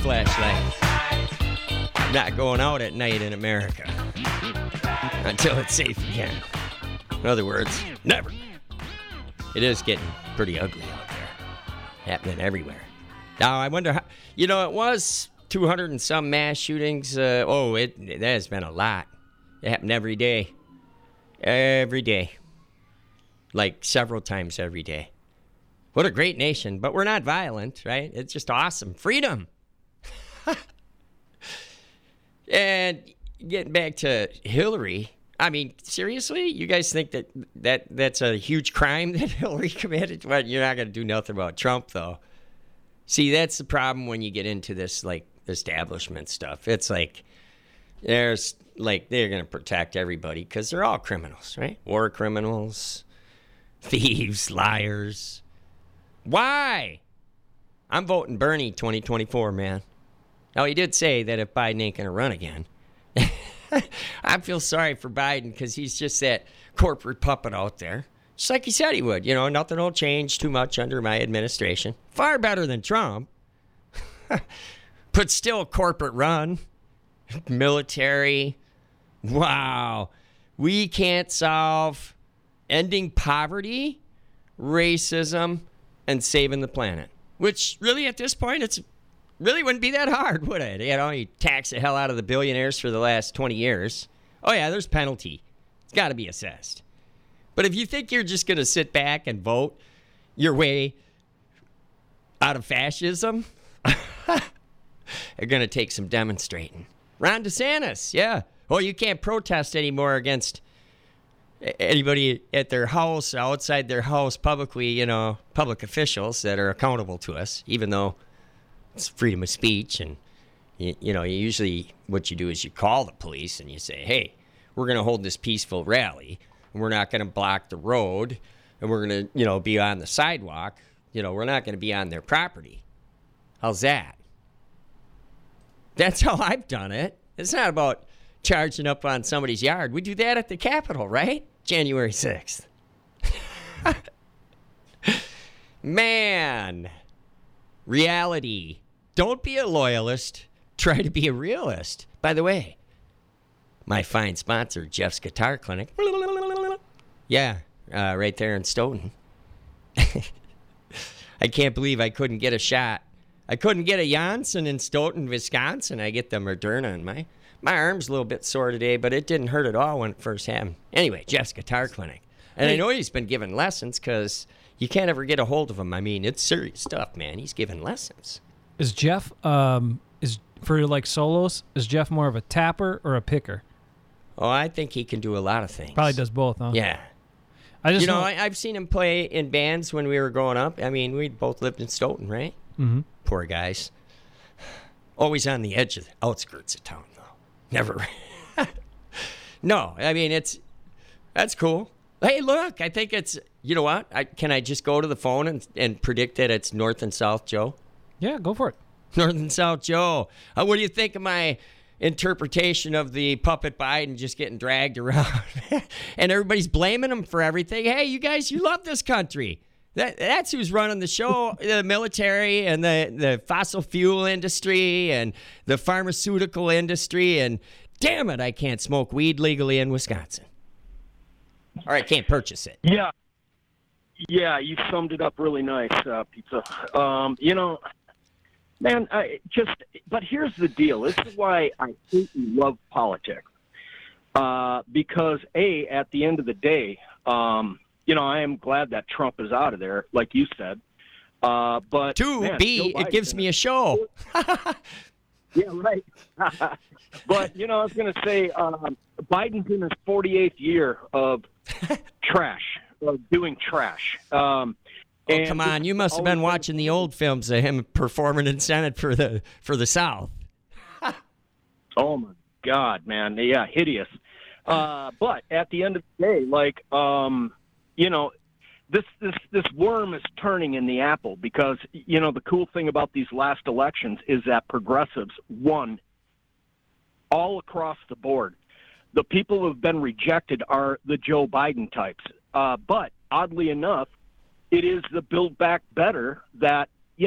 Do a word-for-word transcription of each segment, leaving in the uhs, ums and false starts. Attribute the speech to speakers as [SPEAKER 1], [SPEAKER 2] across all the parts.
[SPEAKER 1] flashlight. Not going out at night in America until it's safe again. In other words, never. It is getting pretty ugly out there. Happening everywhere. Now, I wonder how, you know, it was two hundred and some mass shootings. Uh, oh, it, it has been a lot. It happened every day. Every day. Like several times every day. What a great nation. But we're not violent, right? It's just awesome. Freedom. And getting back to Hillary, I mean, seriously? You guys think that, that that's a huge crime that Hillary committed? Well, you're not going to do nothing about Trump, though. See, that's the problem when you get into this, like, establishment stuff. It's like, there's, like, they're going to protect everybody because they're all criminals, right? War criminals, thieves, liars. Why? I'm voting Bernie twenty twenty-four, man. Now, he did say that if Biden ain't going to run again, I feel sorry for Biden because he's just that corporate puppet out there. Just like he said he would. You know, nothing will change too much under my administration. Far better than Trump. But still corporate run. Military. Wow. We can't solve ending poverty, racism, and saving the planet. Which really at this point, it's really wouldn't be that hard, would it? You know, you tax the hell out of the billionaires for the last twenty years. Oh, yeah, there's penalty. It's got to be assessed. But if you think you're just going to sit back and vote your way out of fascism, you're going to take some demonstrating. Ron DeSantis, yeah. Oh, you can't protest anymore against anybody at their house, outside their house, publicly, you know, public officials that are accountable to us, even though it's freedom of speech. And, you, you know, usually what you do is you call the police and you say, hey, we're going to hold this peaceful rally. And we're not going to block the road. And we're going to, you know, be on the sidewalk. You know, we're not going to be on their property. How's that? That's how I've done it. It's not about charging up on somebody's yard. We do that at the Capitol, right? January sixth. Man. Reality. Don't be a loyalist. Try to be a realist. By the way, my fine sponsor, Jeff's Guitar Clinic. Yeah, uh, right there in Stoughton. I can't believe I couldn't get a shot. I couldn't get a Janssen in Stoughton, Wisconsin. I get the Moderna in my... My arm's a little bit sore today, but it didn't hurt at all when it first happened. Anyway, Jeff's Guitar Clinic. And I know he's been giving lessons because you can't ever get a hold of him. I mean, it's serious stuff, man. He's giving lessons.
[SPEAKER 2] Is Jeff, um, is for like solos, is Jeff more of a tapper or a picker?
[SPEAKER 1] Oh, I think he can do a lot of things.
[SPEAKER 2] Probably does both, huh?
[SPEAKER 1] Yeah.
[SPEAKER 2] I just
[SPEAKER 1] you know,
[SPEAKER 2] know-
[SPEAKER 1] I, I've seen him play in bands when we were growing up. I mean, we both lived in Stoughton, right?
[SPEAKER 2] Mm-hmm.
[SPEAKER 1] Poor guys. Always on the edge of the outskirts of town. Never. No, I mean, it's, that's cool. Hey, look, I think it's, you know what? I, can I just go to the phone and, and predict that it's North and South Joe?
[SPEAKER 2] Yeah, go for it.
[SPEAKER 1] North and South Joe. Uh, what do you think of my interpretation of the puppet Biden just getting dragged around? And everybody's blaming him for everything. Hey, you guys, you love this country. That, that's who's running the show, the military and the, the fossil fuel industry and the pharmaceutical industry. And damn it, I can't smoke weed legally in Wisconsin. Or I can't purchase it.
[SPEAKER 3] Yeah. Yeah, you summed it up really nice, uh, Pizza. Um, you know, man, I just, but here's the deal. This is why I hate and love politics. Uh, because, A, at the end of the day, um, you know, I am glad that Trump is out of there, like you said. Uh, but
[SPEAKER 1] Two,
[SPEAKER 3] man,
[SPEAKER 1] B, it gives me a show.
[SPEAKER 3] Yeah, right. But, you know, I was going to say, um, Biden's in his forty-eighth year of trash, of doing trash. Um,
[SPEAKER 1] oh,
[SPEAKER 3] and
[SPEAKER 1] come on. You must have been watching the old films of him performing in Senate for the for the South.
[SPEAKER 3] Oh, my God, man. Yeah, hideous. Uh, but at the end of the day, like, um, you know, this, this, this worm is turning in the apple because, you know, the cool thing about these last elections is that progressives won all across the board. The people who have been rejected are the Joe Biden types. Uh, but oddly enough, it is the Build Back Better that, you know,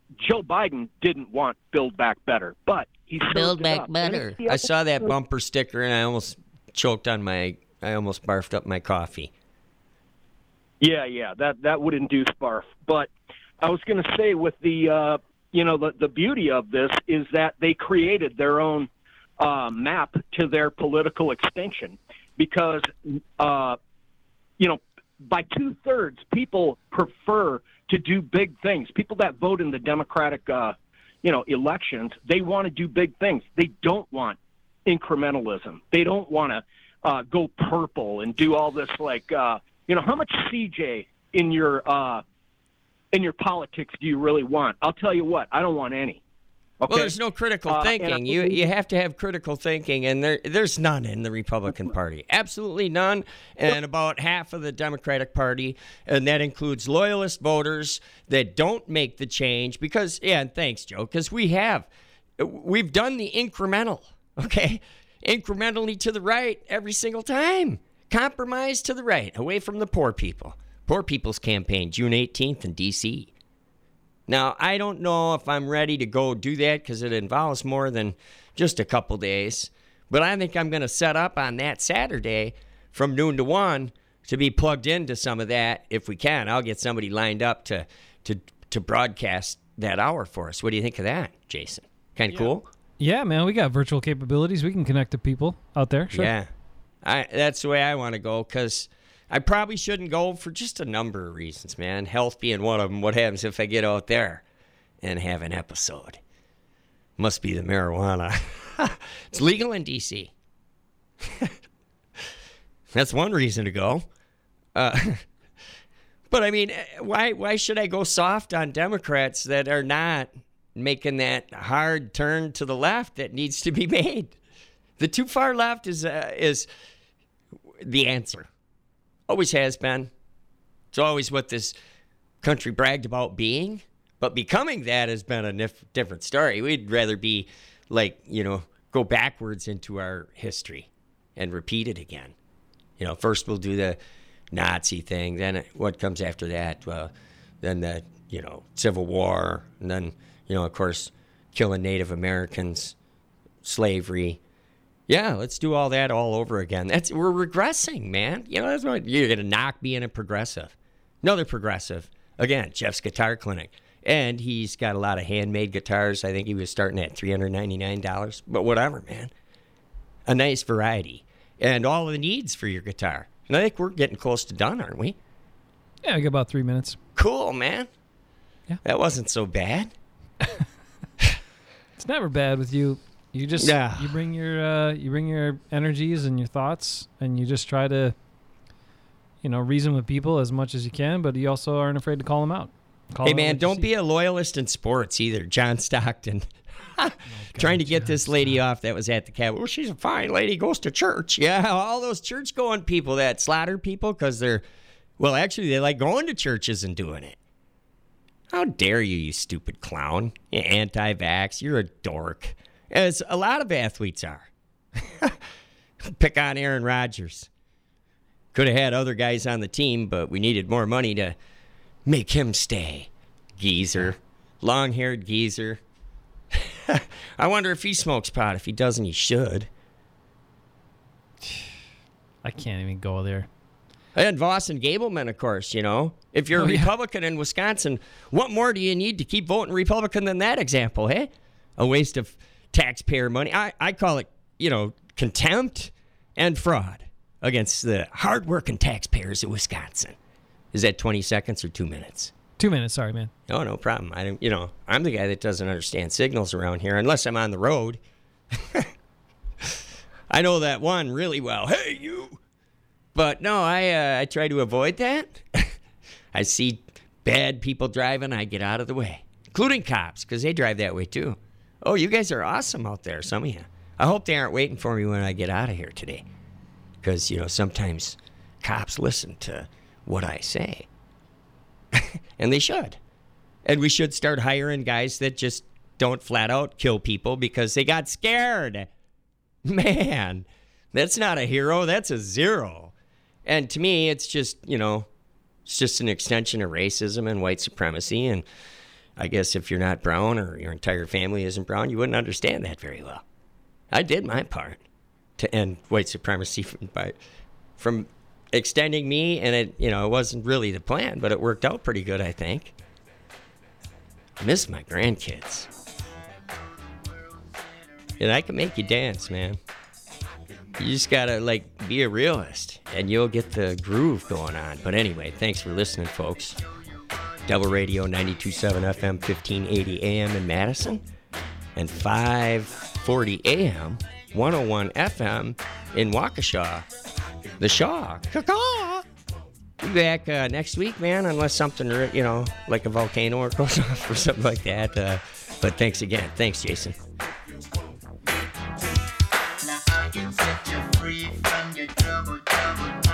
[SPEAKER 3] Joe Biden didn't want Build Back Better, but he served
[SPEAKER 1] Build
[SPEAKER 3] it
[SPEAKER 1] Back
[SPEAKER 3] up.
[SPEAKER 1] Better. I saw that bumper sticker and I almost choked on my, I almost barfed up my coffee.
[SPEAKER 3] Yeah, yeah, that that would induce barf. But I was going to say, with the, uh, you know, the the beauty of this is that they created their own uh, map to their political extinction, because, uh, you know, by two thirds, people prefer to do big things. People that vote in the Democratic, uh, you know, elections, they want to do big things. They don't want incrementalism. They don't want to uh, go purple and do all this, like, uh, you know, how much C J in your uh, in your politics do you really want? I'll tell you what, I don't want any. Okay?
[SPEAKER 1] Well, there's no critical
[SPEAKER 3] Uh,
[SPEAKER 1] thinking.
[SPEAKER 3] and I-
[SPEAKER 1] you you have to have critical thinking, and there there's none in the Republican Party. Absolutely none. And about half of the Democratic Party, and that includes loyalist voters that don't make the change because, yeah, and thanks, Joe, because we have. We've done the incremental, okay? Incrementally to the right every single time. Compromise to the right, away from the poor people. Poor People's Campaign, June eighteenth in D C Now, I don't know if I'm ready to go do that because it involves more than just a couple days. But I think I'm going to set up on that Saturday from noon to one to be plugged into some of that if we can. I'll get somebody lined up to to to broadcast that hour for us. What do you think of that, Jason? Kind of
[SPEAKER 2] Yeah.
[SPEAKER 1] cool?
[SPEAKER 2] Yeah, man, we got virtual capabilities. We can connect to people out there. Sure.
[SPEAKER 1] Yeah. I, that's the way I want to go because I probably shouldn't go for just a number of reasons, man. Health being one of them. What happens if I get out there and have an episode? Must be the marijuana. It's legal in D C That's one reason to go. Uh, but, I mean, why why should I go soft on Democrats that are not making that hard turn to the left that needs to be made? The too far left is uh, is the answer. Always has been. It's always what this country bragged about being. But becoming that has been a nif- different story. We'd rather be like, you know, go backwards into our history and repeat it again. You know, first we'll do the Nazi thing. Then what comes after that? Well, then the, you know, Civil War. And then, you know, of course, killing Native Americans, slavery. Yeah, let's do all that all over again. That's we're regressing, man. You know, that's what you're gonna knock being a progressive. Another progressive. Again, Jeff's Guitar Clinic. And he's got a lot of handmade guitars. I think he was starting at three hundred ninety-nine dollars. But whatever, man. A nice variety. And all the needs for your guitar. And I think we're getting close to done, aren't we?
[SPEAKER 2] Yeah, I got about three minutes.
[SPEAKER 1] Cool, man.
[SPEAKER 2] Yeah.
[SPEAKER 1] That wasn't so bad.
[SPEAKER 2] It's never bad with you. You just
[SPEAKER 1] Yeah.
[SPEAKER 2] you bring your uh, you bring your energies and your thoughts, and you just try to, you know, reason with people as much as you can, but you also aren't afraid to call them out. Call
[SPEAKER 1] Hey,
[SPEAKER 2] out
[SPEAKER 1] man,
[SPEAKER 2] what you
[SPEAKER 1] don't
[SPEAKER 2] see.
[SPEAKER 1] be a loyalist in sports either. John Stockton. Trying to get this lady off that was at the cabin. Well, she's a fine lady, goes to church. Yeah, all those church-going people that slaughter people because they're, well, actually, they like going to churches and doing it. How dare you, you stupid clown. You anti-vax. You're a dork. As a lot of athletes are. Pick on Aaron Rodgers. Could have had other guys on the team, but we needed more money to make him stay. Geezer. Long-haired geezer. I wonder if he smokes pot. If he doesn't, he should.
[SPEAKER 2] I can't even go there.
[SPEAKER 1] And Voss and Gableman, of course, you know. If you're a
[SPEAKER 2] Oh, yeah.
[SPEAKER 1] Republican in Wisconsin, what more do you need to keep voting Republican than that example, hey? A waste of taxpayer money. I, I call it, you know, contempt and fraud against the hardworking taxpayers of Wisconsin. Is that twenty seconds or two minutes?
[SPEAKER 2] Two minutes, sorry, man.
[SPEAKER 1] Oh, no problem. I don't, you know, I'm the guy that doesn't understand signals around here unless I'm on the road. I know that one really well. Hey, you. But no, I uh, I try to avoid that. I see bad people driving, I get out of the way, including cops, because they drive that way too. Oh, you guys are awesome out there, some of you. I hope they aren't waiting for me when I get out of here today, because, you know, sometimes cops listen to what I say. And they should. And we should start hiring guys that just don't flat out kill people because they got scared. Man, that's not a hero. That's a zero. And to me, it's just, you know, it's just an extension of racism and white supremacy. And I guess if you're not brown or your entire family isn't brown, you wouldn't understand that very well. I did my part to end white supremacy from, by, from extending me, and it, you know, it wasn't really the plan, but it worked out pretty good, I think. I miss my grandkids. And I can make you dance, man. You just gotta, like, be a realist, and you'll get the groove going on. But anyway, thanks for listening, folks. Devil Radio, ninety-two point seven F M, fifteen eighty A M in Madison, and five forty A M, one oh one F M in Waukesha. The Shaw. Caw-caw. Be back uh, next week, man, unless something, you know, like a volcano goes off or something like that. Uh, but thanks again. Thanks, Jason.
[SPEAKER 4] Now I can set you free from your trouble, trouble.